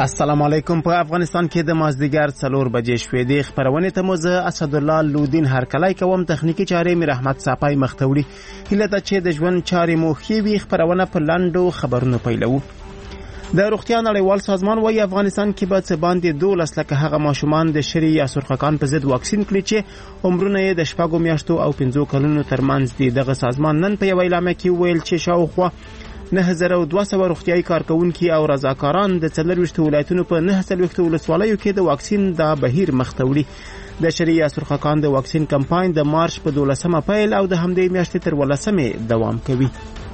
السلام علیکم. په افغانستان کې د مازدیګر 4 بجې شوې د خبرونه ته موزه اسدالله لودین هرکلای کوم. تخنیکی چارې میر احمد صافای مختوړي. هله ته چې د ژوند چارې مو خېوي خبرونه په لاندو خبرونه پیلو. د روغتیا نړیوال سازمان وايي افغانستان کې به څه باندې 12 لکه هغه ماشومان د شری یا سرخکان په ضد واکسین کړي چې عمرونه یې د 4 میاشتو او 5 کلونو ترمنځ دي. دغه سازمان نن په یو اعلامیه کې ویل چې شاوخوا 9200 روغتیايي کارکونکي او رضاکاران د 24 ولایتونو په 9 ولسوالیو کې د واکسین د بهیر مختوړي. د شری یا سرخکان د واکسین کمپاین د مارچ په 12مه پیل او د همدې میاشتې تر 18مه دوام کوي.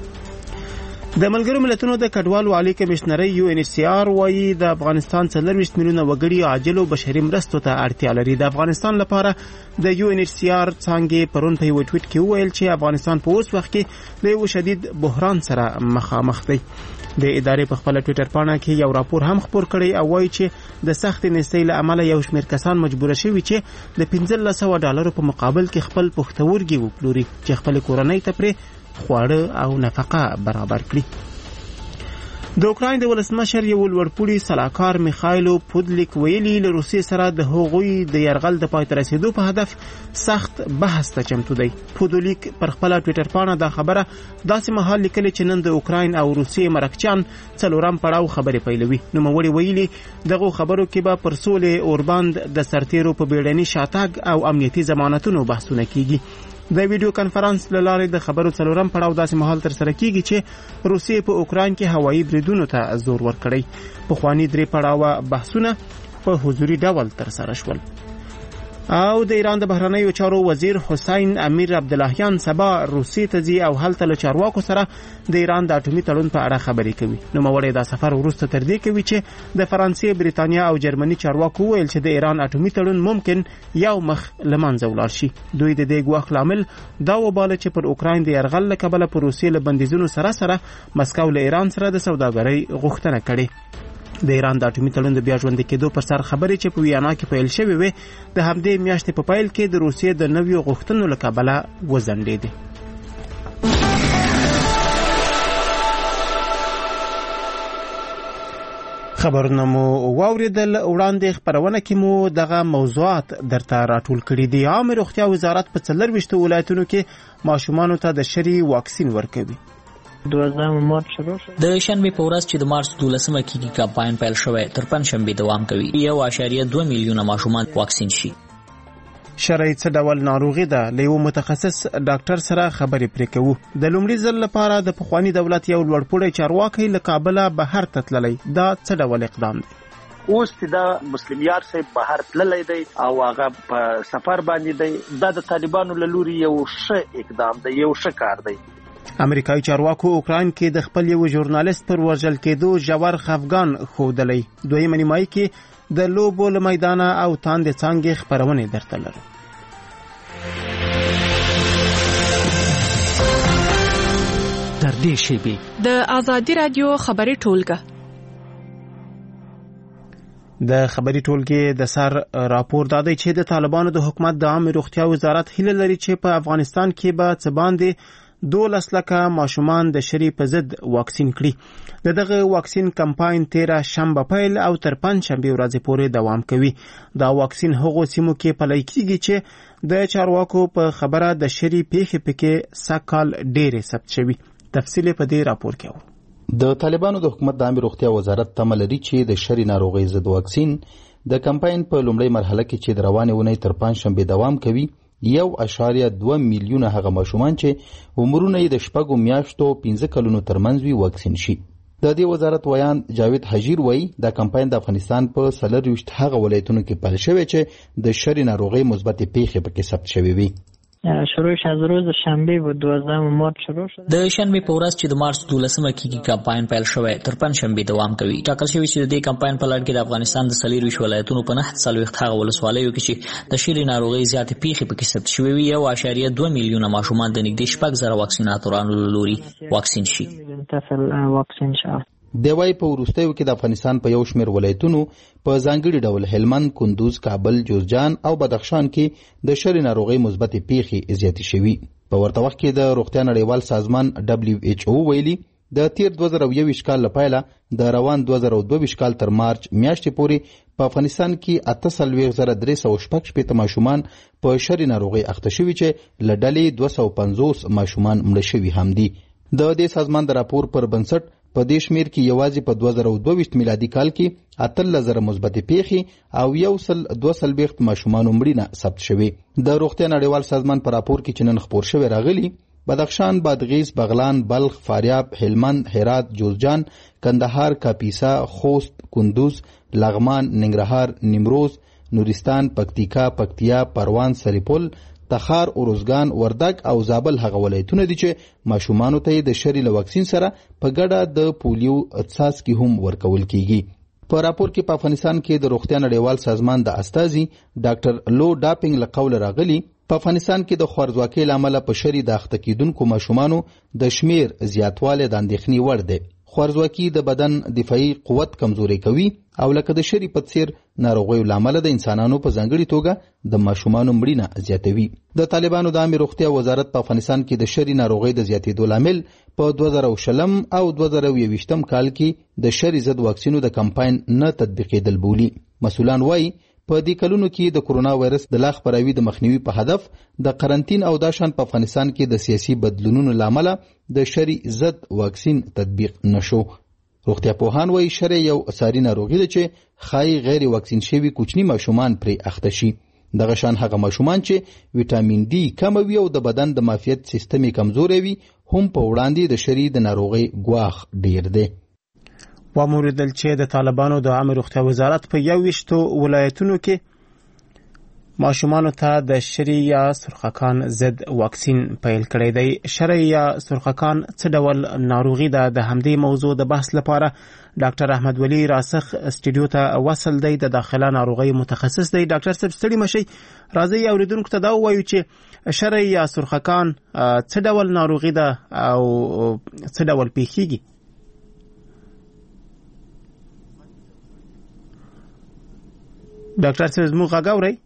د ملګرو ملتونو د کډوالو عالی کمشنري UNHCR وايي د افغانستان 40 میلیونه وګړي عاجل او بشري مرستو ته اړتیا لري. د افغانستان لپاره د UNHCR څنګه پرون په یو ټویټ کې ویل چې افغانستان په اوس وخت کې د یو شدید بحران سره مخامخ دی. د ادارې په خپل ټویټر پاڼه کې یو راپور هم خپور کړی او وایي چې د سخت نستۍ له امله یو شمېر کسان مجبور شوي چې د $1500 په مقابل کې خپل پښتورګي وپلوري چې خپل کورنۍ ته پرې خواړه او نفقه برابر کړي. د اوکراین د ولسمشر یو لوړپوړي سلاکار میخایلو پودلیک ویلي له روسیې سره د هغوی د یرغل د پای ته رسیدو په هدف سخت بحث ته چمتو دی. پودلیک پر خپل ټویټر پاڼه دا خبره داسې مهال لیکلې چې نن د اوکراین او روسیې مرکچیان 4م پړاو خبرې پیلوي. نوموړي ویلي دغه خبرو کې به پر سولې اورباند د سرتیرو په بیړني شاتګ او امنیتي ضمانتونو بحثونه کیږي. د ویډیو کانفرنس له لارې د خبرو 4م پړاو داسې مهال تر سره کیږي چې روسیې په اوکراین کې هوایي بریدونو ته زور ورکړی. په خواني 3 پړاوه بحثونه په حضوري ډول تر سره شول. او د ایران د بهرنیو چارو وزیر حسین امیر عبداللهیان سبا روسیې ته ځي او هلته له چارواکو سره د ایران د اټومي تړون په اړه خبرې کوي. نوموړی دا سفر وروسته تر دې کوي چې د فرانسې، بریتانیا او جرمني چارواکو ویل چې د ایران اټومي تړون ممکن یو مخ له منځه ولاړ شي. دوی د دې ګواښ لامل دا وباله چې پر اوکراین د یرغل له کبله پر روسیې له بندیزونو سره مسکو له ایران سره د سوداګرۍ غوښتنه کړې. د ایران د اټومي تړون د بیا ژوندي کېدو پر سر خبرې چې په ویانا کې پیل شوې وې د همدې میاشتې په پیل کې د روسیې د نویو غوښتنو له کبله وځنډېدې. خبرونه مو واوریدل. وړاندې خبرونه کې مو دغه موضوعات درته راټول کړي دي. عامه روغتیا وزارت په 24 ولایتونو کې ماشومانو ته د شری واکسین ورکوي. 12 مارچ شروع شو. د شنبه په ورځ چې د مارچ 12مه کې کمپاین پیل شوی تر پنځشنبه دوام کوي. 1.2 میلیونه ماشومان واکسین شي. شرعي څه ډول ناروغي ده له یو متخصص ډاکټر سره خبرې پرې کوو. د لومړي ځل لپاره د پخوانی دولت یو لوړپوړی چارواکي له کابل بهر ته تللی. دا څه ډول اقدام دی؟ اوس دا مسلم یار صاحب بهر تللی دی او هغه په سفر باندې دی. دا د طالبانو له لوري یو ښه اقدام دی، یو ښه کار دی. امریکایي چارواکو اوکراین کې د خپل یو ژورنالیست پر وژل کېدو ژور خفګان ښودلی. دویمه نیمایي کې د لوبو له میدانه او تاندې څانګې خپرونې درته لرو. تر دې شیبې د آزادي رادیو خبري ټولګه د خبري ټولګې د سر راپور دادی چې د طالبانو د حکومت د عامه روغتیا وزارت هیله لري چې په افغانستان کې به څه باندې 12 لکه ماشومان د شری په ضد واکسین کړي. دغه واکسین کمپاین 13 شنبه پیل او تر 5 شنبه ورځې پورې دوام کوي. دا واکسین هغو سیمو کې پلی کیږي چې د چارواکو په خبره د شری پیښې پکې سکهال ډېرې ثبت شوي. تفصیل په دې راپور کې و. د طالبانو د حکومت د عامه روغتیا وزارت تمه لري چې د شری ناروغۍ ضد واکسین د کمپاین په لومړۍ مرحله کې چې د روانې اونۍ تر 5 شنبه دوام کوي 1.2 میلیونه هغه ماشومان چې عمرونه یې د 4 میاشتو 15 کلونو ترمنځ وي واکسین شي. د دې وزارت ویان جاوید حجیر وایي دا کمپاین د افغانستان په 40 هغه ولایتونو کې پیل شوی چې د شری ناروغۍ مثبت پیښې پکې ثبت شوی وي. شروعش از روز شنبه و 12 مارچ شروع شد. د شنبه په ورځ چې د مارچ 12مه کې کمپاین پیل شوی تر پنځشنبه دوام کوي. ټاکل شوی چې د دې کمپاین په لړ کې د افغانستان د 40 ولایتونو په 9 هغه ولسوالیو کې چې د شری ناروغۍ زیاتې پیښې پکې ثبت شوی وي 1.2 میلیونه ماشومان د نږدې 4,000 واکسیناتورانو لوري واکسین شي. د وای په ورستیو کې د افغانستان په یو شمېر ولایتونو په ځانګړي ډول هلمند، کندوز، کابل، جوزجان او بدخشان کې د شری ناروغۍ مثبت پیښې زیاتې شوي. په ورته وخت کې د روغتیا نړیوال سازمان WHO ویلي د تیر 2021 کال لپاره د روان 2022 کال تر مارچ میاشتې پورې په افغانستان کې 83,316 ماشومان په شری ناروغي اخته شوي چې له ډلې 250 ماشومان مړه شوي هم دي. د دې سازمان د راپور پر بنسټ په دې شمیر کې یوازې په 2022 میلادي کال کې 18,000 مثبتې پیښې او 1,240 ماشومان مړینه ثبت شوي. د روغتیا نړیوال سازمان په راپور کې چې نن خپور شوی راغلی بدخشان، بادغیس، بغلان، بلخ، فاریاب، هلمند، هرات، جوزجان، کندهار، کاپیسا، خوست، کندوز، لغمان، ننګرهار، نیمروز، نورستان، پکتیکا، پکتیا، پروان، سرپل، تخار، اروزګان، وردګ او زابل هغه ولایتونه دي چې ماشومانو ته د شری له واکسین سره په ګډه د پولیو څاڅکي هم ورکول کیږي. په راپور کې په افغانستان کې د روغتیا نړیوال سازمان د استازي ډاکټر لو ډاپینګ له قوله راغلي په افغانستان کې د خوارځواکۍ له امله په شری د اخته کیدونکو ماشومانو د شمیر زیاتوالی د اندېښنې وړ دی. خوارځواکي د بدن دفاعي قوت کمزوري کوي او لکه د شری په څیر ناروغیو له امله د انسانانو په ځانګړي توګه د ماشومانو مړینه زیاتوي. د طالبانو د عامه روغتیا وزارت په افغانستان کې د شری ناروغۍ د زیاتېدو لامل په 2020 او 2021 کال کې د شری ضد واکسینو د کمپاین نه تطبیقېدل بولي. مسؤلان وایي په دې کلونو کې د کرونا وایرس د لا خپراوي د مخنیوي په هدف د قرنټین او داشان په افغانستان کې د سیاسي بدلونونو لامل د شری ضد واکسین تطبیق نشو. روغتیا پوهان وایي شری یو ساري ناروغي ده چې خای غیر واکسین شوي کوچني ماشومان پرې اخته شي. دغه شان هغه ماشومان چې ویټامین ډي کم وي او د بدن د معافیت سیستم کمزوري وي هم په وړاندې د شری د ناروغي ګواښ ډیر دی. وموردل چې د طالبانو د عامه روغتیا وزارت په 21 ولایتونو کې ماشومانو ته د شری یا سرخکان ضد واکسین پیل کړی دی. شری یا سرخکان څه ډول ناروغي ده؟ د همدې موضوع د بحث لپاره ډاکټر احمد ولی راسخ استودیو ته وصل دی، د داخله ناروغي متخصص دی. ډاکټر صاحب ستړي مشي، راځي اوریدونکو ته دا ووایو چې شری یا سرخکان څه ډول ناروغي ده او څه ډول پیښیږي. ډاکټر صاحب زموږ غږ اورئ؟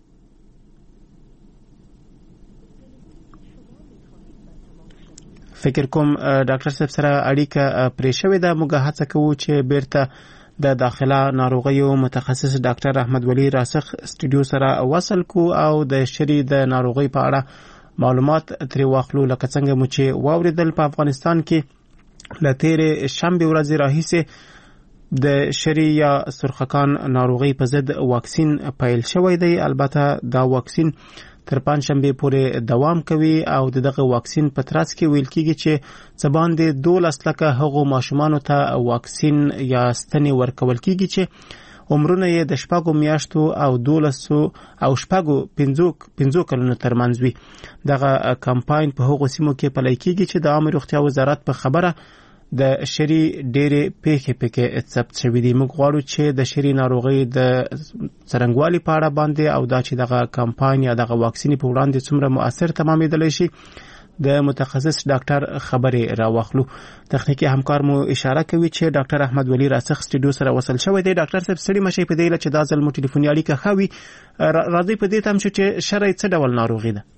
فکر کوم ډاکټر صاحب سره اړیکه پرې شوې ده. موږ هڅه کوو چې بیرته د داخله ناروغیو متخصص ډاکټر احمد ولی راسخ استودیو سره وصل کو او د شری د ناروغي په اړه معلومات ترې واخلو. لکه څنګه مو چې واوریدل په افغانستان کې له تېرې شنبې ورځې راهیسې د شری یا سرخکان ناروغي په ضد واکسین پیل شوی دی. البته دا واکسین تر پنځشنبه پورې دوام کوي او دغه واکسین په ترڅ کې ویل کیږي چې څه باندې 12 لکه هغو ماشومانو ته واکسین یا ستنې ورکول کیږي چې عمرونه یې د 6 میاشتو او 12 او 15 کلونو ترمنځ وي. دغه کمپاین په هغو سیمو کې پلی کیږي چې د عامه روغتیا وزارت په خبره د شری ډېرې پیښې پکې ثبت شوې دي. موږ غواړو چې د شری ناروغۍ د څرنګوالي په اړه باندې او دا چې دغه کمپاین یا دغه واکسین په وړاندې څومره مؤثر تمامېدلی شي د متخصص ډاکټر خبرې راوخلو. تخنیکی همکار مو اشاره کوي چې ډاکټر احمد ولی راسخ استودیو سره وصل شوی دی. ډاکټر صاحب ستړي مشي په دې چې دا ځل مو ټلیفوني اړیکه ښه وي. راځئ په دې تم چې شری څه ډول ناروغي ده؟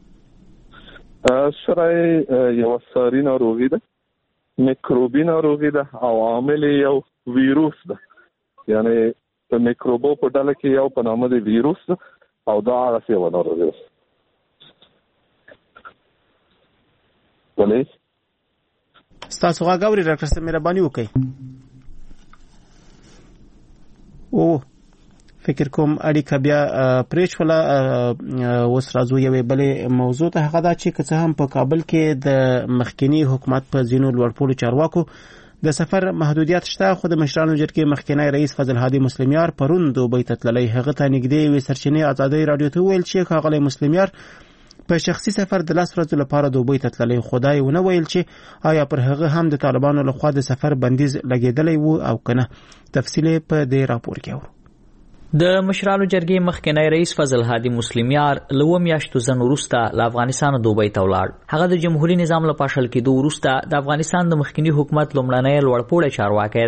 شری یو ساري ناروغي ده، میکروبي ناروغي ده او عامل یو ویروس ده. یعنی په میکروبو په ډله کې یو په نامه د ویروس او دا هغه یو ناروغي ده. ولې ستاسو غږ اوري ډاکټر صاحب مهرباني وکړئ. او فکر کوم اړیکه بیا پریښوله. اوس راځو یوې بلې موضوع ته. هغه دا چې که څه هم په کابل کې د مخکني حکومت په ځینو لوړپوړو چارواکو د سفر محدودیت شته، خو د مشرانو جرګې مخکنی رئیس فضل هادي مسلمیار پرون دوبۍ ته تللی. هغه ته نږدې یوې سرچینې ازادۍ راډیو ته وویل چې ښاغلی مسلمیار په شخصي سفر د 10 ورځو لپاره دوبۍ ته تللی. خدای ونه ویل چې آیا پر هغه هم د طالبانو لخوا د سفر بندیز لګېدلی وو او کنه. تفصیل په دې راپور کې اورو. د مشرانو جرګې مخکنی رئیس فضل هادي مسلمیار له میاشتو ځنو وروسته له افغانستان دوبۍ ته ولاړ. هغه د جمهوریت نظام له پاشل کېدو وروسته د افغانستان د مخکنی حکومت لومړنی لوړپوړی چارواکی دی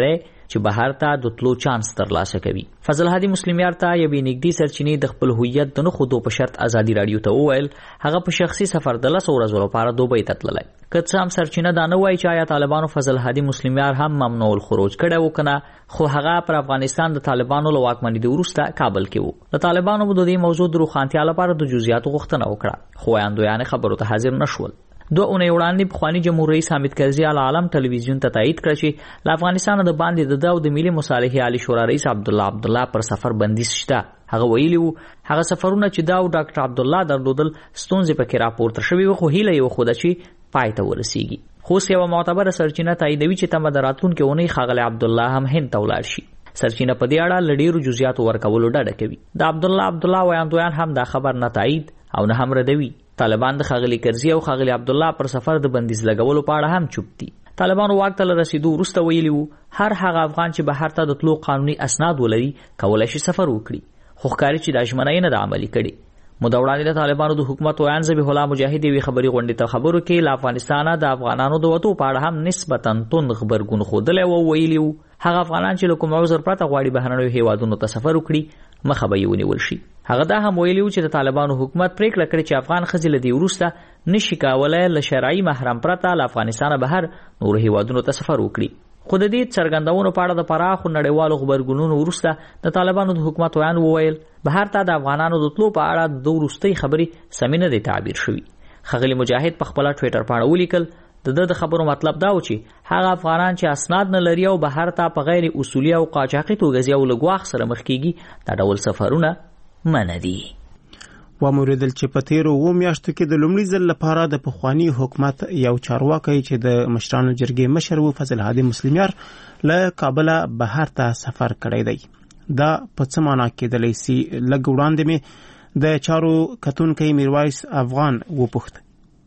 چې بهر ته د تلو چانس ترلاسه کوي. فضل هادي مسلمیار ته یوې نږدې سرچینې د خپل هویت د نه ښودو په شرط ازادي راډیو ته وویل هغه په شخصي سفر د 10 ورځو لپاره دوبۍ ته تللی. که څه هم سرچینه دا نه وایي چې آیا طالبانو فضل هادي مسلمیار هم ممنوع الخروج کړی و که نه، خو هغه پر افغانستان د طالبانو له واکمنېدو وروسته کابل کې و. د طالبانو د دې موضوع د روښانتیا لپاره د جزئیاتو غوښتنه وکړه، خو ویاندویانې خبرو ته حاضر نه شول. 2 اونۍ وړاندې پخواني جمهور رئیس حامد کرزي العالم ټلویزیون ته تایید کړ چې له افغانستان د باندې د ملي مصالحې عالی شورا رئیس عبدالله پر سفر بندیز شته. هغه ویلي وو هغه سفرونه چې دا ډاکټر عبدالله درلودل ستونزې پکې راپورته شوې وو، خو هیله یې وښوده چې پای ته ورسیږي. خو یوه معتبره سرچینه تاییدوي چې تمه د راتلونکې اونۍ ښاغلی عبدالله هم هند ته ولاړ شي. سرچینه په دې اړه له ډېرو جزئیاتو ورکولو ډډه کوي. د عبدالله ویاندویان هم دا خبر نه تایید او نه هم ردوي. طالبان د ښاغلي کرزي او ښاغلي عبدالله پر سفر د بندیز لګولو په اړه هم چوپ دي. طالبانو واک ته له رسیدو وروسته ویلي وو هر هغه افغان چې بهر ته د تلو قانوني اسناد ولري کولی شي سفر وکړي، خو ښکاري چې دا ژمنه یې نه ده عملي کړې. موده وړاندې د طالبانو د حکومت ویان ذبیح الله مجاهد یوې خبري غونډې ته خبرو کې له افغانستانه د افغانانو د وتو په اړه هم نسبتا توند غبرګون ښودلی و. ویلي وو هغه افغانان چې له کوم عذر پرته غواړي بهرنیو هیوادونو ته سفر وکړي مخه به یې ونیول شي. هغه دا هم ویلي وو چې د طالبانو حکومت پریکړه کړې چې افغان ښځې له دې وروسته نشي کولی له شرعي محرم پرته له افغانستانه بهر نورو هیوادونو ته سفر وکړي. خو د دې څرګندونو په اړه د پراخو نړیوالو غبرګونونو وروسته د طالبانو د حکومت ویان وویل بهر ته د افغانانو د تلو په اړه د وروستۍ خبرې سمې نه دی تعبیر شوي. ښاغلي مجاهد په خپله ټویټر پاڼه ولیکل د خبرو مطلب دا و چې هغه افغانان چې اسناد نه لري او بهر ته په غیر اصولي او قاچاقي توګه ځي او له ګواښ سره مخ کېږي دا ډول سفرونه منع دي. وموریدل چې په تیرو 2 میاشتو کې د لومړي ځل لپاره د پخوانی حکومت یو چارواکی چې د مشرانو جرګې مشر و فضل هادي مسلمیار له کابل بهر ته سفر کړی دی. دا په څه معنا کېدلی سي؟ لږ وړاندې مې د چارو کتونکی میرویس افغان وپوښت.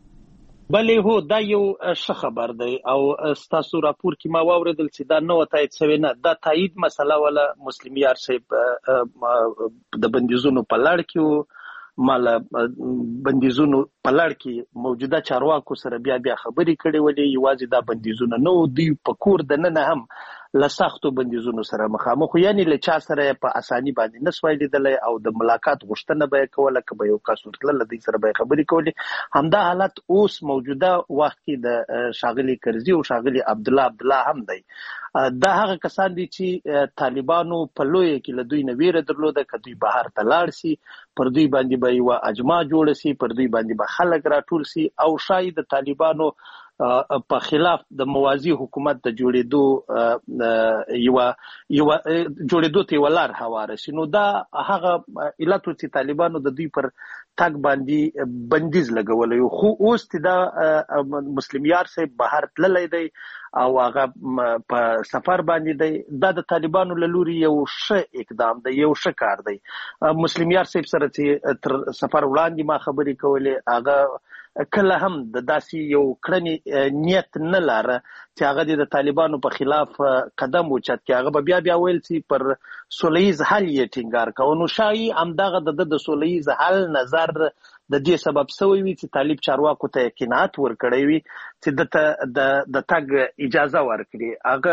بلې هو دا یو ښه خبر دی او ستاسو راپور کې ما واوریدل چې دا نه تایید شوی نه، دا تایید مسله ولا مسلمیار صاحب د بندیزونو په لړ کې مال بندیزونو په لړ کې موجوده چارواکو سره بیا خبرې کړې ولې یوازې دا بندیزونه نو دی په کور د نه هم لسختو بندیزونو سره مخامخ، یعنی له چا سره په اساني باندې نسوای لیدلی او د ملاقات غوښتنه به کوله که به یو کس ورتله له دوی سره به خبرې کولې. همدا حالت اوس موجوده وخت کې د ښاغلي کرزي او ښاغلي عبدالله هم دی. دا هغه کسان دي چې طالبانو په لویه کې له دوی نه ویره درلوده که دوی بهر ته لاړ سي پر دوی باندې به یوه اجماع جوړه سي، پر دوی باندې به خلک راټول سي او شاید د طالبانو په خلاف د موازی حکومت د جوړېدو جوړېدو ته یوه لار هواره شي. نو دا هغه علت چې طالبانو د دوی پر تګ باندې بندیز لګولی و. خو اوس دا مسلمیار صاحب بهر تللی دی او هغه په سفر باندې دی. دا د طالبانو له لوري یو ښه اقدام دی، یو ښه کار دی. مسلمیار صاحب سره چې تر سفر وړاندې ما خبرې کولې هغه کله هم د داسې یو کړنې نیت نه لاره چې هغه د طالبانو په خلاف قدم اوچت کړي. هغه به بیا ویل چې پر سولیز حل یې ټینګار کوي. نو شایي همدغه د سولیز حل نظر د دې سبب سوی وي چې طالب چارواکو ته قناعت ورکړی وي چې د تګ اجازه ورکړي.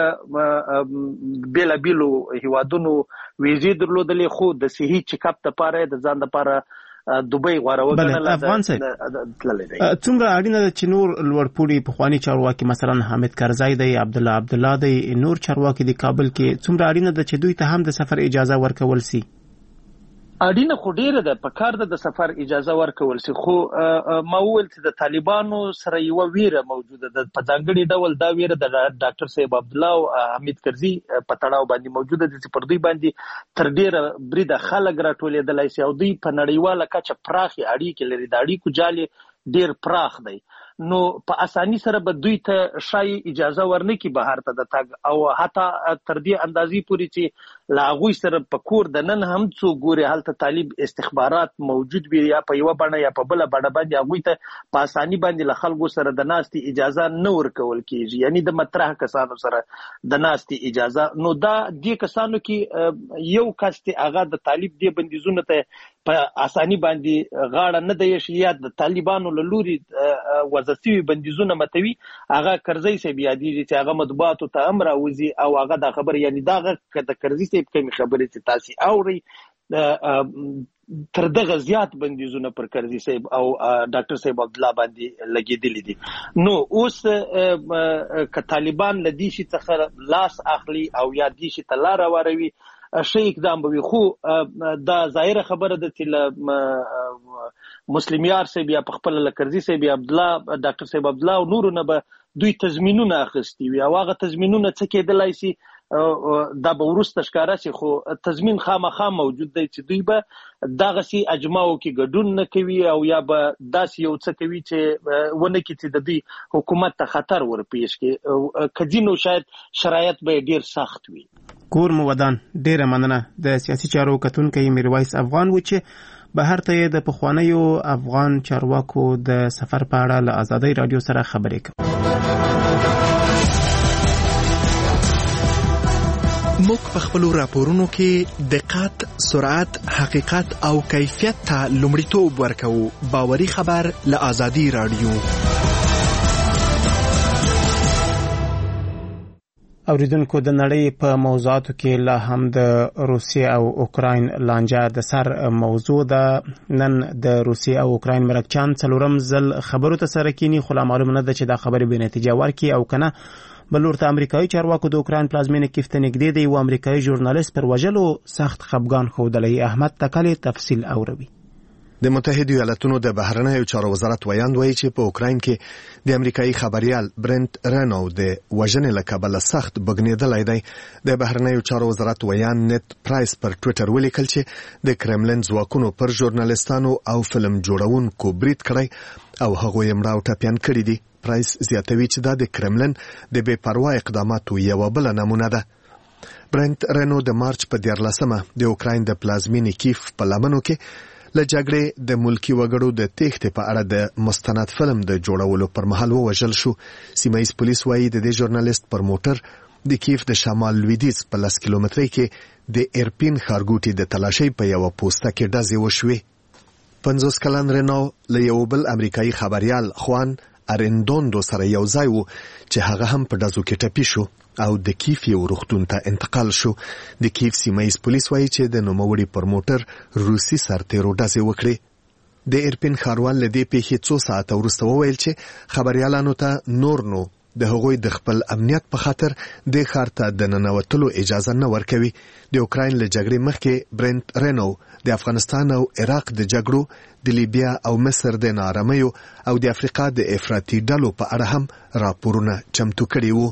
هغه بېلابېلو هیوادونو ویزې درلودلې خو د صحي چیکاپ لپاره د ځان لپاره دوبۍ غوره وګڼله. افغان صاحب څومره اړینه ده چې نور لوړپوړي پخواني چارواکي مثلا حامد کرزی دی، عبدالله دی، نور چارواکي د کابل کې څومره اړینه ده چې دوی ته هم د سفر اجازه ورکول سي؟ اړینه خو ډیره ده، په کار ده د سفر اجازه ورکول سي. خو ما وویل چې د طالبانو سره یوه ویره موجوده ده، په ځانګړي ډول دا ویره د ډاکټر صاحب عبدالله او حمید کرزي په تړاو باندې موجوده ده چې پر دوی باندې تر ډیره بریده خلک راټولېدلی سي او دوی په نړیواله کچه پراخې اړیکې لري، د اړیکو جال ډیر پراخ دی. نو په اساني سره به دوی ته شای اجازه ورنکي بهر ته د تګ او حتی تر دې اندازې پورې چې لا هغوی سره په کور د نن هم څو ګوري هلته طالب استخبارات موجود وي یا په یو بڼه یا په بل بڼه باندې هغوی ته په اساني باندې له خلکو سره د ناستي اجازه نه ورکول کیږي یعنی د مطرح کسانو سره د ناستي اجازه نو دا د کسانو کې یو کس ته هغه د طالب دی بندیزونه ته په اساني باندې غاړه نه دی شي یا د طالبانو له لوري وظیفي بندیزونه متوي هغه کرزي سي بیا دي چې هغه مطبوعاتو ته امر اوزي او هغه د خبر یعنی دا د کرزي سي کوم خبره چې تاسو اوري تر دغه زیات بندیزونه پر کرزي صاحب او ډاکټر صاحب عبد الله باندې لګیدلې دي نو اوس ک طالبان لدی شي څخه لاس اخلي او یا دي شي تلار وروي شي اقدام به خو دا ظاهره خبره ده چې مسلمیار صاحب یا خپل لکرزي صاحب عبد الله ډاکټر صاحب عبد الله او نور نه به دوی تضمینونه اخستي وي او هغه تضمینونه څه کېدلای شي دا به ورسته ښکارا شي خو تضمین خامخا موجود دی چې دوی به دغه سي اجماعو کې ګډون نه کوي او یا به داس یو څه کوي چې ونه کې چې د دې حکومت ته خطر ورپېښ کې کدينو شاید شرایط به ډیر سخت وي کور مو ودان ډیره مننه د سیاسي چارو کتونکو میرویس افغان و چې بهر ته د پخوانیو افغان چارواکو د سفر په اړه له آزادۍ رادیو سره خبرې کوي موږ په خپل راپورونو کې دقت، سرعت، حقیقت او کیفیت ته لومړیتوب ورکوو. باوري خبر له آزادۍ رادیو. اوریدونکو د نړۍ په موضوعاتو کې لا هم د روسیې او اوکراین لانجه د سر موضوع ده. نن د روسیې او اوکراین مرکچان څلورم ځل خبرو ته سره کینی خو لا معلومه نه ده چې دا خبرې به نتیجه ورکړي او کنه. بلور ته امریکایي چارواکو د اوکراین پلازمینه کیف ته نږدې دی او امریکایي ژورنالیست پر وژلو سخت خفګان ښودلی. احمد تکلی تفصیل اوروي. د متحده ایالاتونو د بهرنیو چارو وزارت ویاند وایي چې په اوکراین کې د امریکایي خبريال برنت رینو د وژنې له کبله سخت بګنیدلی دی. د بهرنیو چارو وزارت ویاند نت پرایس پر ټوئیټر ولیکل چې د کرملین ځواکونو پر ژورنالیستانو او فلم جوړونکو برید کړی او هغوی یې مړه او ټپیان کړي دي. پرایس زیاتوي چې دا د کرملین د بې پروا اقداماتو یوه بله نمونه ده. برنت رینو د مارچ په 14مه د اوکراین د پلازمینې کیف په لمنو کې له جګړې د ملکی وګړو د تېښتې په اړه د مستند فلم د جوړولو پر مهال ووژل شو. سیمه ییز پولیس وایي د دې ژورنالیست پر موټر د کیف د شمال لویدیځ په 10 کیلومترۍ کې د ایرپین ښارګوټي د تلاشۍ په یوه پوسته کې ډزې وشوې. 50 کلن رینو له یو بل امریکایي خبريال خوان ارندوندو سره یو ځای وو چې هغه هم په ډزو کې ټپي شو او د کیف یو روغتون ته انتقال شو. د کیف سیمه ییز پولیس وایي چې د نوموړي پر موټر روسي سرتیرو ډزې وکړې. د ایرپین ښاروال له دې پیښې څو ساعته وروسته وویل چې خبريالانو ته نور نو د هغوی د خپل امنیت په خاطر د ښار ته د ننوتلو اجازه نه ورکوي. د اوکراین له جګړې مخکې برنت رینو د افغانستان او عراق د جګړو، د لیبیا او مصر د ناارامیو او د افریقا د افراطي ډلو په اړه هم راپورونه چمتو کړي وو.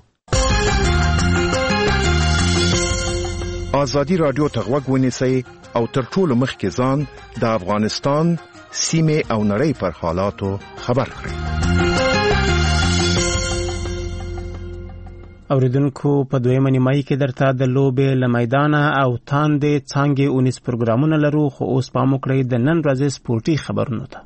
آزادي رادیو ته غوږ ونیسئ او تر ټولو مخکې ځان د افغانستان سیمې او نړۍ پر حالاتو خبر کړئ. اوریدونکو په دویمه نیمایي کې درته د لوبې له میدانه او تاندې څانګې اونیز پروګرامونه لرو خو اوس پام وکړئ د نن ورځې سپورټي خبرونو ته.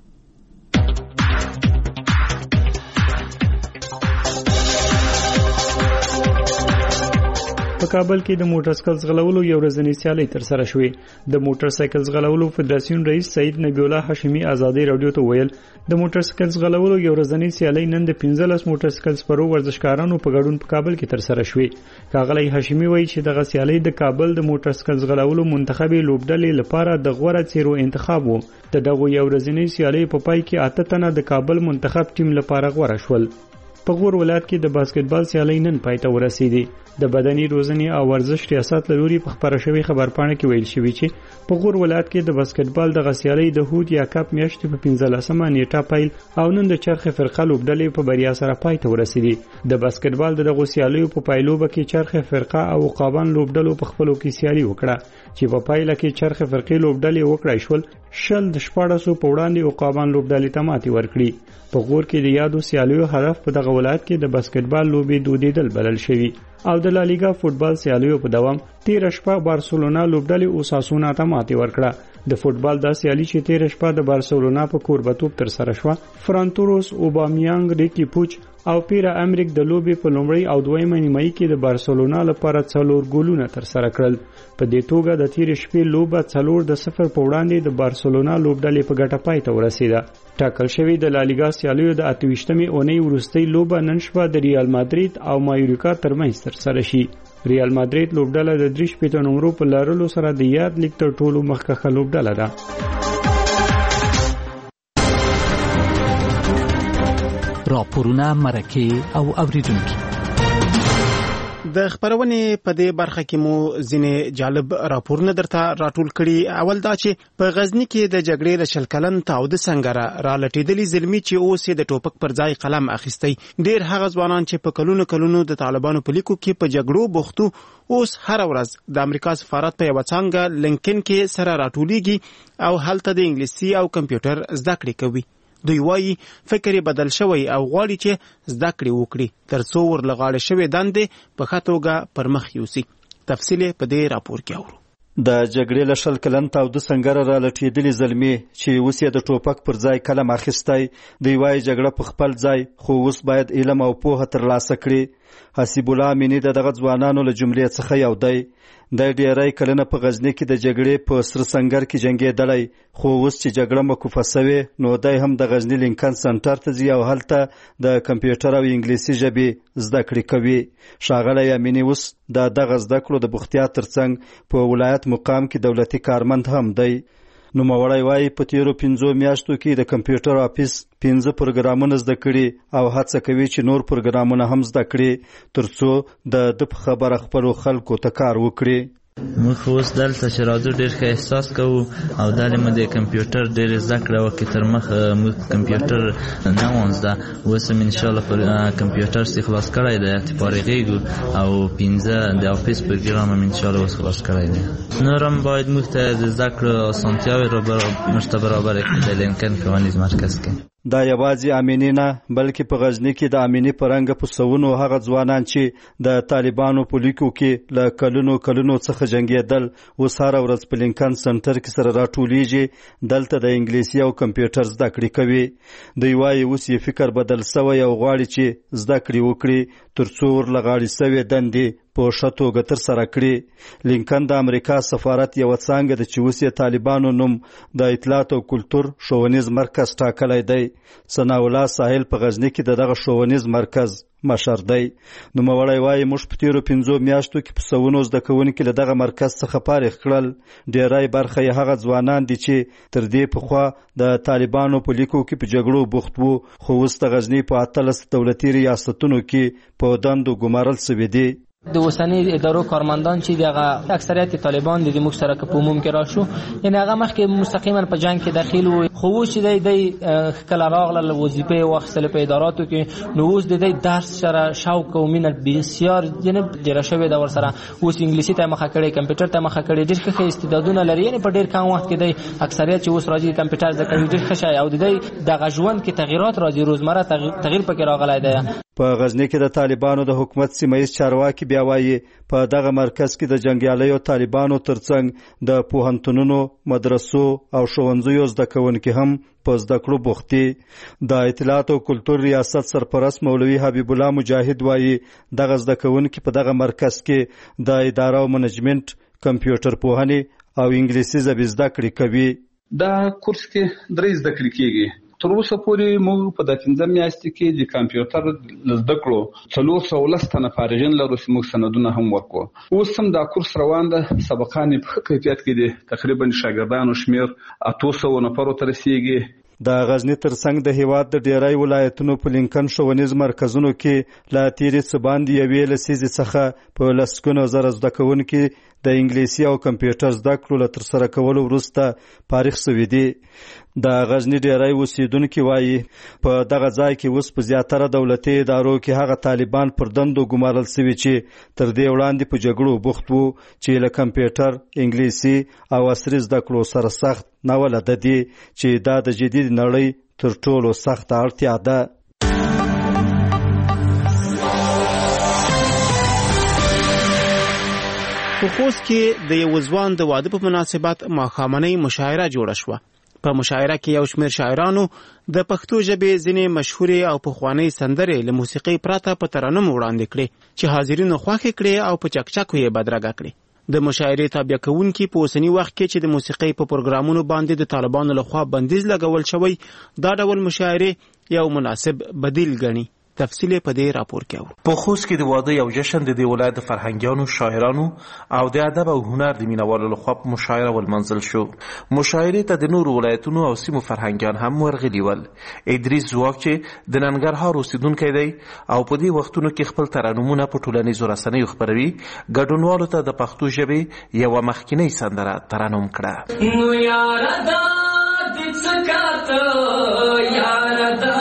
په کابل کې د موټر سایکل ځغلولو یو ورځنی سیالي تر سره شوې. د موټر سایکل ځغلولو فدراسیون رئیس سید نبی الله هاشمي آزادۍ رادیو ته ویل د موټر سایکل ځغلولو یو ورځنی سیالي نن د 15 موټر سایکل سپرو ورزشکارانو په ګډون په کابل کې تر سره شوې. کاغلی هاشمي وایي چې دغه سیالي د کابل د موټر سایکل ځغلولو منتخبي لوبډلې لپاره د غوړه چیرو انتخاب وو. دغه یو ورځنی سیالي په پای کې 8 تنه د کابل منتخب ټیم لپاره غوړه شول. په غور ولایت کې د باسکټبال سیالي نن پای ته ورسېدې. د بدني روزنې او ورزش ریاست لوري په خبره شوی خبرپاڼه کې ویل شوی چې په غور ولایت کې د باسکټبال د غسیالۍ د هود یا کپ میاشتې په 15مه نیټه پیل او نن د چرخ فرقه لوبډلې په بریا سره پای ته ورسېدې. د باسکټبال د غسیالیو په پایلوبه کې چرخ فرقه او عقابان لوبډلو په خپلو کې سیالي وکړه چې په پایله کې چرخ فرقې لوبډلې وکړای شول. شل د 1400 په وړاندې عقابان لوبډلې ته ماتې ورکړي. په غور کې د یادو سیالیو هدف په دغه ولایت کې د باسکټبال لوبې دودیدل بلل شوی او د لالیګا فوتبال سیالیو په دوام 13 شپه بارسلونا لوبډلې اوساسونا ته ماتې ورکړه د فوتبال د سیالي چې 13 شپه د بارسلونا په کوربتوب تر سره شو فرانتوروس اوبامیانګ ریکی پوچ او پیرا امریک د لوبې په لومړی او دویمه نیمایي کې د بارسلونا لپاره 4 ګولونه تر سره کړل په دې توګه د 13 شپې لوبه 4-0 په وړاندې د بارسلونا لوبډلې په ګټه پای ته ورسیده ټاکل شوی د لالیګا سیالیو د 28مې اونۍ وروستۍ لوبه نن شپه د ریال مادرید او مایورکا ترمنځ تر سره شي ریال مادرید لوبډله د 3 نمبر په لرلو سره د یاد لیګ تر ټولو مخکښه لوبډله ده راپورونه مرکه او اوریدونکو د خبرونې په دې برخه کې مو ځینې جالب راپورونه درته راټول کړي اول دا چې په غزنی کې د جګړې له شل کلن تاوده سنگره را لټېدلې زلمی چې اوس د ټوپک پر ځای قلم اخیستی ډیر هغه ځوانان چې په کلونو د طالبانو په لیکو کې په جګړو بوختو اوس هر ورځ د امریکا سفارت په یو څنګه لینکن کې سره راټولېږي او هلته د انګلیسي او کمپیوټر زده کړې کوي دوی وایي فکر بدل شوی او غواړي چې زده کړې وکړي ترڅو ورلغاړې شوی دندې په ښه توګه پر مخ یوسي تفصیل په دې راپور کې اورو د جګړې له شل کلن تاوده سنگره را لټېدلې زلمی چې اوس یې د ټوپک پر ځای قلم اخیستی دوی وایي جګړه په خپل ځای خو اوس باید علم او پوهه ترلاسه کړي حسیب الله امینی دغه ځوانانو له جملې څخه یو دی د ډیری کلنه په غزنی کې د جګړې په سر سنگر کې جنگېدلی خو اوس چې جګړه مکوفه سوې نو دی هم د غزنی لینکن سنټر ته ځي او هلته د کمپیوټر او انګلیسي ژبې زده کړې کوي ښاغلی امینی اوس د دغه زده کړو د بوختیا ترڅنګ په ولایت مقام کې دولتي کارمند هم دی نوموړی وایي په تیرو 5 میاشتو کې د کمپیوټر آفیس 15 پروګرامونه زده کړي او هڅه کوي چې نور پروګرامونه هم زده کړي ترڅو د خبره خپلو خلکو ته کار وکړي موږ اوس دلته چې راځو ډېر ښه احساس کوو او دلته مو د کمپیوټر ډېرې زده کړه وکړې تر مخه موږ کمپیوټر نه وو زده اوس هم انشاءالله پر کمپیوټر سې خلاص کړی دی چې فارغېږو او 15 د آفیس پروګرام هم انشاءالله اوس خلاص کړی دی نور هم باید موږ ته د زده کړو اسانتیاوې موږ ته برابرې کړي د لینکن ښوونیز مرکز کې دا یوازې امینی نه بلکې په غزنی کې د امینی په رنګه په سوونو هغه ځوانان چې د طالبانو په لیکو کې له کلونو څخه جنګېدل اوس هره ورځ په لینکن سنټر کې سره راټولیږي دلته د انګلیسي او کمپیوټر زده کړې کوي دوی وایي اوس یې فکر بدل سوی او غواړي چې زده کړې وکړي ترڅو ورلغاړې سوې دندې په ښه توګه ترسره کړي لینکن د امریکا سفارت یوه څانګه ده چې اوس یې طالبانو نوم د اطلاعات او کلتور ښوونیز مرکز ټاکلی دی ثناءالله ساحل په غزنی کې د دغه ښوونیز مرکز مشر دی نوموړی وایي موږ په تیرو 5 میاشتو کې په سوونو زده کوونکي له دغه مرکز څخه فارغ کړل ډیری برخه یې هغه ځوانان دي چې تر دې پخوا د طالبانو په لیکو کې په جګړو بوخت وو خو اوس د غزنی په 18 دولتي ریاستونو کې په دندو ګمارل سوي دي د اوسنی ادارو کارمندان چې دغه اکثریت طالبان د مشترک په عموم کې راشو یعنی هغه مخکې مستقیما په جنگ کې داخل وو خو چې د کله راغله وظیفه واخصله په اداراتو کې نو اوس د درس سره شوق او مینه بسیار یعنی ډیر شوی دا ور سره اوس انګلیسي ته مخه کړي کمپیوټر ته مخه کړي ډیر ښه استعدادونه لري یعنی په ډیر کم وخت کې د اکثریت چې اوس راځي کمپیوټر زده کوي ډیر ښه شي او د دغه ژوند کې تغیرات راځي روزمره تغییر پکې راغلی دی په غزنی کې د طالبانو د حکومت سیمایي چارواکي بیا وایي په دغه مرکز کې د جنګیالیو طالبانو ترڅنګ د پوهنتونونو مدرسو او ښوونځیو زده کوونکي هم په زده کړو بوختي د اطلاعات او کلتور ریاست سرپرست مولوي حبیب الله مجاهد وایي دغه زده کوونکي په دغه مرکز کې د اداره او منیجمنت کمپیوټر پوهنې او انګلیسي ژبې زده کړې کوي دا کورس کې درې زده کړې کیږي تر اوسه پورې موږ په د 15 میاشتې کې د کمپیوټر زده کړو 410 تنه فارغین لرو چې موږ سندونه هم ورکو اوس هم دا کورس روان ده سبقان په ښه کیفیت کې دي تقریبا شاګردانو شمیر 800 نفرو ته رسیږي د غزنی ترڅنګ د هیواد د ډیری ولایتونو په لینکن ښوونیز مرکزونو کې لا تیرې څه باندې یوې لسیزې څخه په لسګونو زره زده کوونکي د انګلیسي او کمپیوټر زده کړو له ترسره کولو وروسته فارغ سوي دي د غزنی ډیری اوسیدونکي وایي په دغه ځای کې اوس په زیاتره دولتي ادارو کې هغه طالبان پر دندو ګمارل سوي چې تر دې وړاندې په جګړو بوخت وو چې له کمپیوټر انګلیسي او عصري زده کړو سره سخت ناولده دي چې دا د جدید نړۍ تر ټولو سخته اړتیا ده په خوست کې د یو ځوان د واده په مناسبت ماښامنۍ مشاعره جوړه شوه. په مشاعره کې یو شمېر شاعرانو د پښتو ژبې ځینې مشهورې او پخوانۍ سندرې له موسیقۍ پرته په ترنم وړاندې کړې چې حاضرینو خوښې کړې او په چکچکو یې بدرګه کړې. د مشاعرې تابع کوونکي په اوسني وخت کې چې د موسیقۍ په پروګرامونو باندې د طالبانو لخوا بندیز لګول شوی، دا ډول مشاعرې یو مناسب بدیل ګڼي. تفصیل په دې راپور کې و. په خوست کې د واده یو جشن د دې ولایت فرهنګیانو، شاعرانو او د ادب او هنر د مینوالو لخوا په مشاعره ولمنځل شو. مشاعرې ته د نورو ولایتونو او سیمو فرهنګیان هم ورغلي ول. ادریس ځواک چې د ننګرهار اوسیدونکی دی او په دې وختونو کې خپل ترنمونه په ټولنیزو رسنیو خپروي، ګډونوالو ته د پښتو ژبې یوه مخکینۍ سندره ترنم کړه. نو یاره دا د څه کاته یاره دا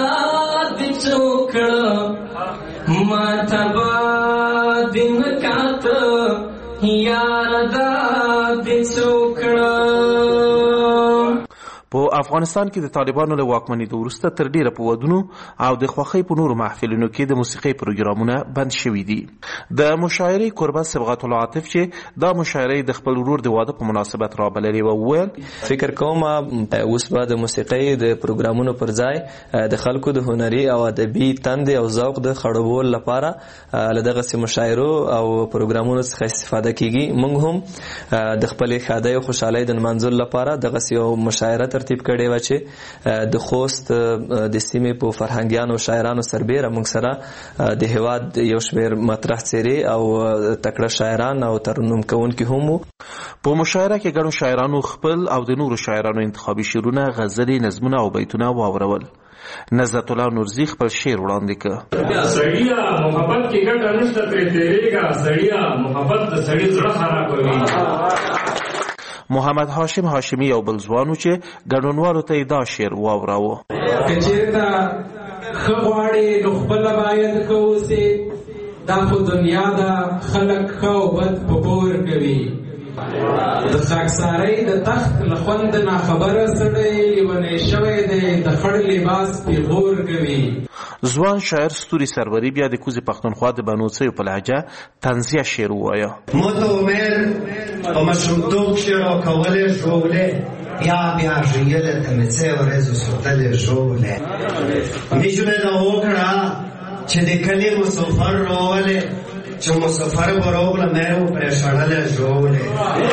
ماتبا دن کات یار دا د څوکړه. په افغانستان کې د طالبانو له واکمنۍ وروسته تر ډیره په ودونو او د خوښۍ په نورو محفلونو کې د موسیقۍ پروګرامونه بند شوي دي. د مشاعرې کوربه صبغت الله عاطف چې دا مشاعرې د خپل ورور د واده په مناسبت رابللې و، وویل فکر کوم اوس به د موسیقۍ د پروګرامونو پر ځای د خلکو د هنري او ادبي تندې او ذوق د خړوبولو لپاره له دغسې مشاعرو او پروګرامونو څخه استفاده کیږي. موږ هم د خپلې ښادۍ او خوشحالۍ د نمانځلو لپاره دغسې یو مشاعره ترتیب کړې وه چې د خوست د سیمې په فرهنګیانو او شاعرانو سربیره موږ سره د هیواد یو شمېر مطرح څېرې او تکړه شاعران او ترنم کوونکي هم وو. په مشاعره کې ګڼو شاعرانو خپل او د نورو شاعرانو انتخابي شعرونه، غزلې، نظمونه او بیتونه واورول. نزت الله نورزي خپل شعر وړاندې کړ. سړیا محبت کې ګټه نشته ترې تېرېږه، سړیا محبت د سړي زړه خرابوي. محمد هاشم هاشمي یو بل ځوان و چې ګډونوالو ته یې دا شعر واوراوه. که چېرته ښه غواړې نو خپله باید ښه اوسې، دا خو دنیا ده خلک ښه او بد په پور کوي. د خاکسارۍ د تخت له خوند ناخبره سړی لیونی شوی دی، د خړ لباس پیغور کوي. ځوان شاعر ستوري سروري بیا د کوزې پښتونخوا د بنوڅیو په لهجه طنزیه شعر ووایه. ما ته عمر په مشروطوب کښې راکولې ژولې، بیا ژویله ته مې څه ورځو سوتلې ژولې. مې ژمنه وکړه چې د کلي مسافر راولې، چې مسافر به راغله مې وپرېښړلې ژولې.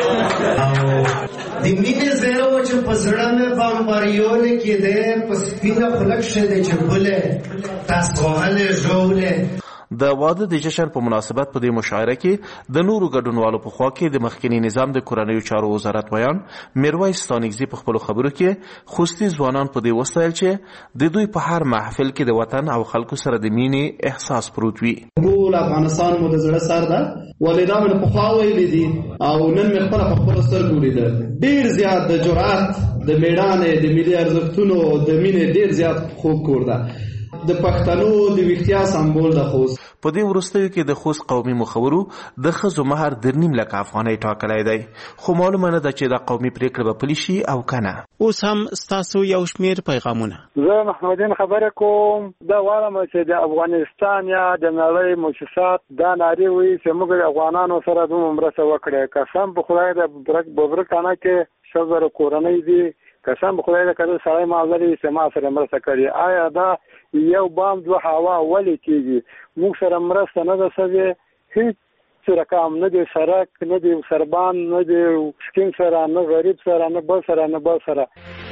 او د مینې زیره وه چې په زړه مې بمبریولې کېدې، په سپینه خوله کښې دی چې بلې تاس وهلې ژولې. د واده د جشن په مناسبت په دې مشاعره کې د نورو ګډونوالو په خوا کې د مخکني نظام د کورنیو چارو وزارت ویان میرویس ستانکزي په خپلو خبرو کې خوستي ځوانان په دې وستایل چې د دوی په هر محفل کې د وطن او خلکو سره د مینې احساس پروت وي. ټول افغانستان مو د زړه سر ده، والدا مې پخوا ویلي دي او نن مې خپله په خپلو سترګو لیدل. ډېر زیات د جرأت، د مېړانې، د ملي ارزښتونو د مینې ډېر زیات خوږ کور ده. د پښتنو د ویښتیا سمبول د خوست. په دې وروستیو کې د خوست قومي مخورو د ښځو مهر 2.5 لک افغانۍ ټاکلی دی، خو معلومه نه ده چې دا قومي پریکړه به پلي شي او که نه. اوس هم ستاسو یو شمېر پیغامونه. زه محمدین خبره کوم. دا غواړم چې د افغانستان یا د نړۍ موسسات دا نارې وایي چې موږ افغانانو سره دومره مرسته وکړې. قسم په خدای د ببرکانه کې 100,000 کورنۍ دي، قسم په خدای د کله سړی معذري چې ما سره مرسته کړې. آیا دا یو بام دوه هوا ولې کېږي؟ موږ سره مرسته نه ده سوې، هېڅ رقم نه دی، سړک نه دی، سربان نه دی، سکین سره نه، غریب سره نه، بل سره نه، بل سره.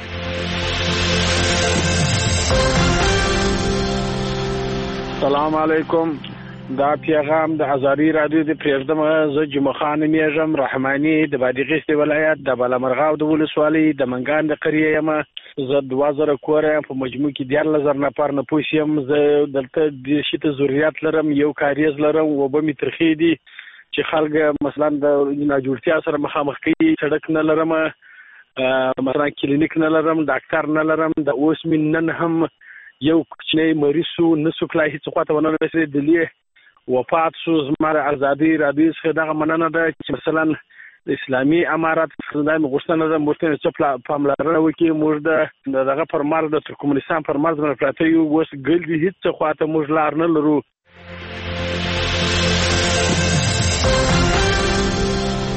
سلام علیکم. دا پیغام د ازاری رادیو د پرېږدم. زه جمعه خان نومیږم، رحماني د بادغیس ولایت د بالامرغاو د ولسوالۍ د منګان د قریې یم. زه 2000 کور یم، په مجموع کې 14,000 نفر نفوس یم. زه دلته د شته ضرورت لرم، یو کاریز لرم، اوبه مې ترخې دي چې خلک مثلا د ناجوړتیا سره مخامخ کوي. سړک نه لرم، مثلا کلینیک نه لرم، ډاکټر نه لرم. د اوس مې نن هم یو کوچنی مریض شو، نه سو کلای هېڅ خواته ونه رسېدی، دلې وفات شو. زما د ازادي رادیو څخه دغه مننه ده چې مثلا د اسلامي امارت دا مې غوښتنه ده موږ ته پاملرنه وکړي. موږ د دغه پر مرز د ترکمنستان پر مرز باندې پراته یو، اوس ګل دي هېڅ خواته موږ لار نه لرو.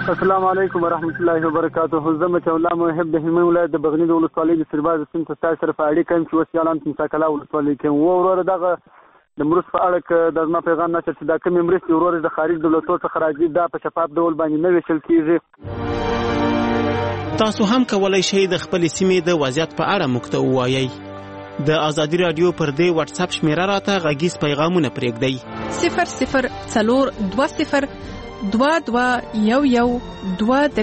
السلام علیکم ورحمت الله وبرکاته. زه مچ الله محب د هلمند ولایت د بغنی د ولسوالۍ د سرباز سیم ته تاسو سره په اړیکه کې وسیالان تنسا کلا ولسوالۍ کې ورور دغه د مرست په اړه کې د ما پیغام نشته چې دا کوم مرستې ورور د خارج دولتونو څخه راځي دا په شفاف ډول باندې نه ویشل کیږي. تاسو هم کولای شئ د خپل سیمې د وضعیت په اړه موږ ته ووایئ. د آزادي رادیو پر دې واتس اپ شمیره راته غږیز پیغامونه پرېږدئ 0020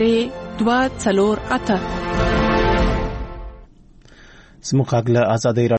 2211 23 زموږ غږ له آزادۍ